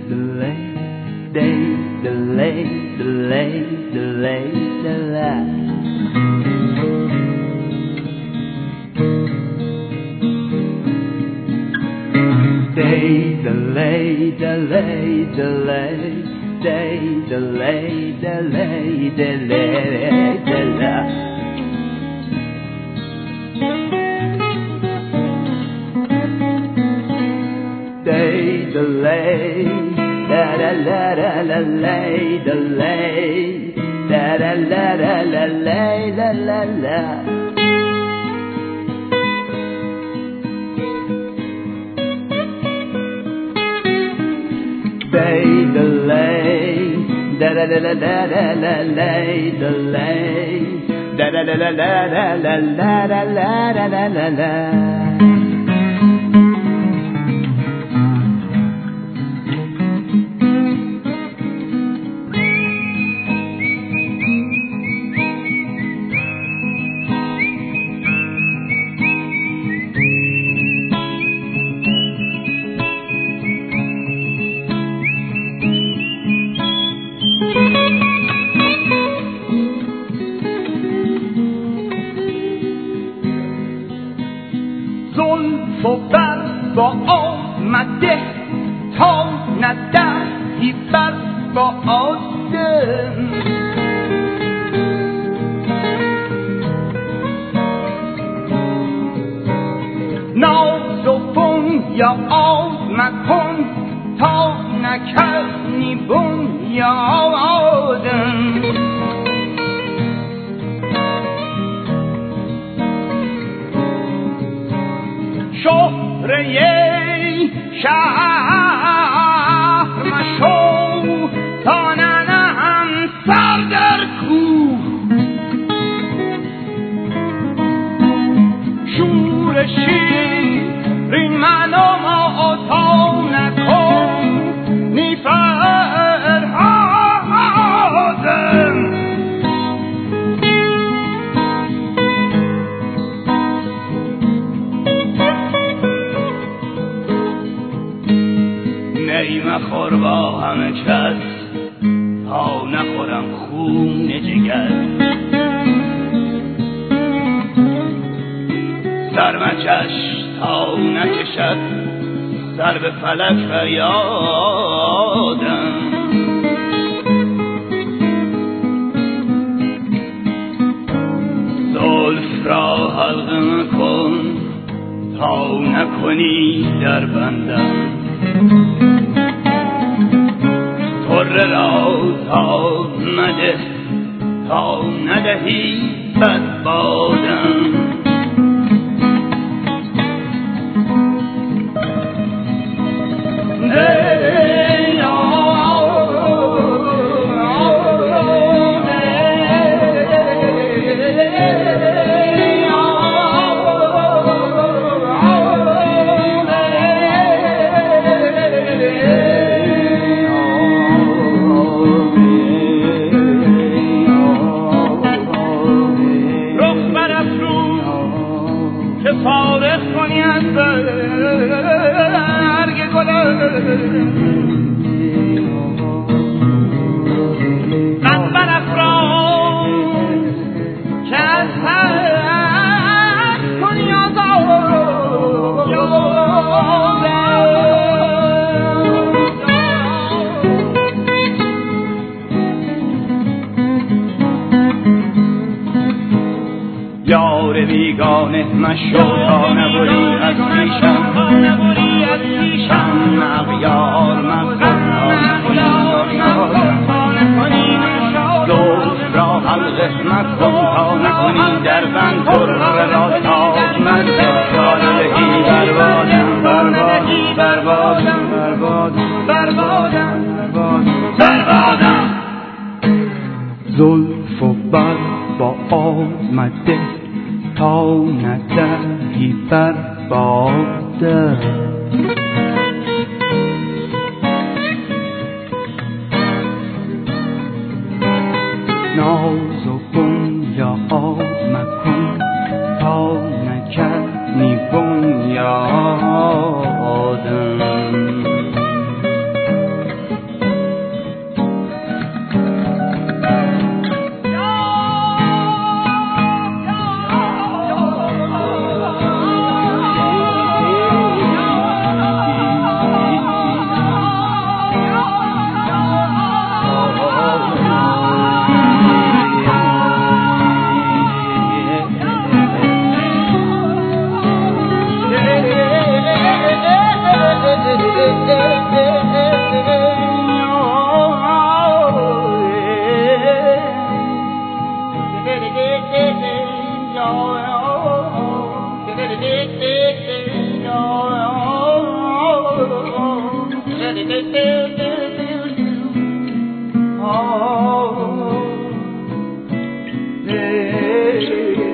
زلف و بر با آمده تا ندهی بر با آدم ناز و بنیا مکن تا نکنی بنیادم شهره شهر مشو تا ننهم سر در کوه شور شیرین منو ما تا نکن نی فرهادم مخور با همه کس تا نخورم خون جگر سرمچش تا نکشد سر به فلک فریادم زلف را حلقه مکن تا نکنی در بندم طره را تا مده تا ندهی بد بادم یار بیگانه مشو تا نبری از پیشم اغیار زلف را حلقه مکن تا نکنی در بند طره را تا مده تا ندهی بربادم زلف و بر با آمده تا ندهی بربادم ناز و بنیا مکن تا نکنی بنیادم ای